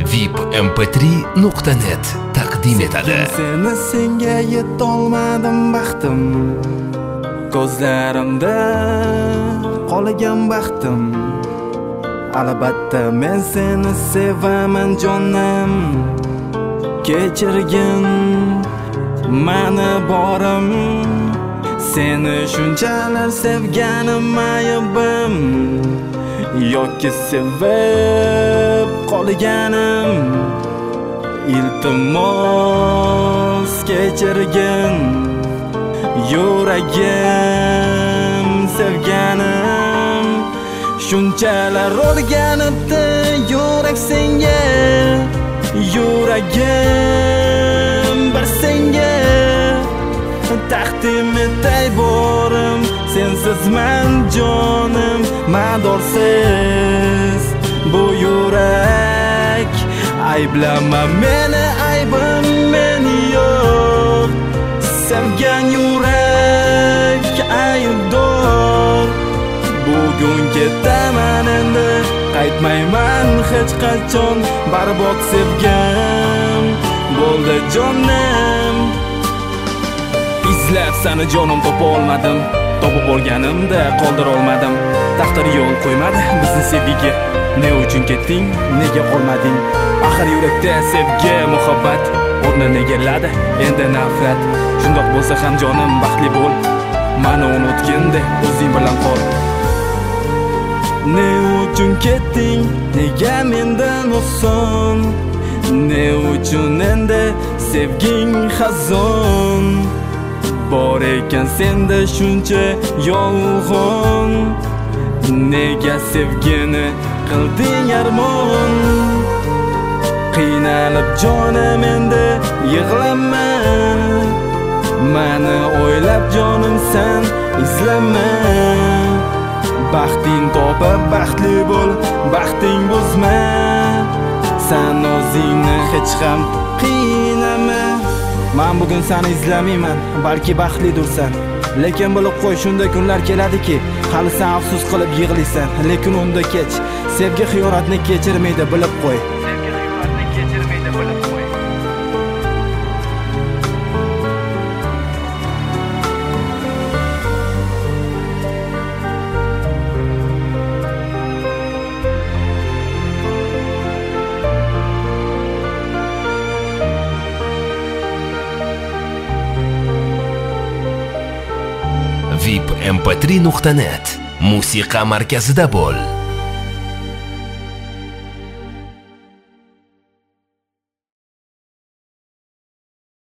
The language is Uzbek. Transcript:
vipmp3.net taqdim etadi. Seni senga yetolmadim baxtim, ko'zlarimda qolgan baxtim. Albatta men seni sevaman jonim, kechirgin mani borim. Seni shunchalar sevganim ayibim, yoki sevib qolganim. Iltimos kechirgin yuragim sevganim. Shunchalar o'rganibdi yurak senga, yuragim bir senga taqdim etay borim. Sensizman jonim, madorsiz bu yurak. Ayblama meni, aybim men yo'q. Sevgan yurak aybdor. Bugun ketaman endi, qaytmayman hech qachon. Barbod sevgim bo'ldi jonim. Izlab seni jonim topa olmadim, topib olganimda qoldira olmadim. Taqdir yo'l qo'ymadi bizni sevgiga. Ne uchun ketding, nega qolmading? Axir yurakda sevgi, muhabbat o'rnini egalladi endi nafrat. Shundoq bo'lsa ham jonim baxtli bo'l, meni unutganda o'zing bilan qol. Ne uchun ketding, nega mendan oson? Ne uchun endi sevging xazon? Bor ekan senda shuncha yolg'on. Nega sevgini qilding armon? Qiynalib jonim endi yig'lama, mani o'ylab jonim sen izlama. Baxting topib baxtli bo'l, baxting buzma. Sen o'zingni hech ham qiynama. Men bugun seni izlamayman, balki baxtlidirsan. Lekin bilib qo'y, shunday kunlar keladiki, hali sen afsus qilib yig'laysan. Lekin unda kech, sevgi xiyonatni kechirmaydi, bilib qo'y. Sevgi xiyonatni kechirmaydi, bilib qo'y. vipmp3.net musiqa markazida bo'l.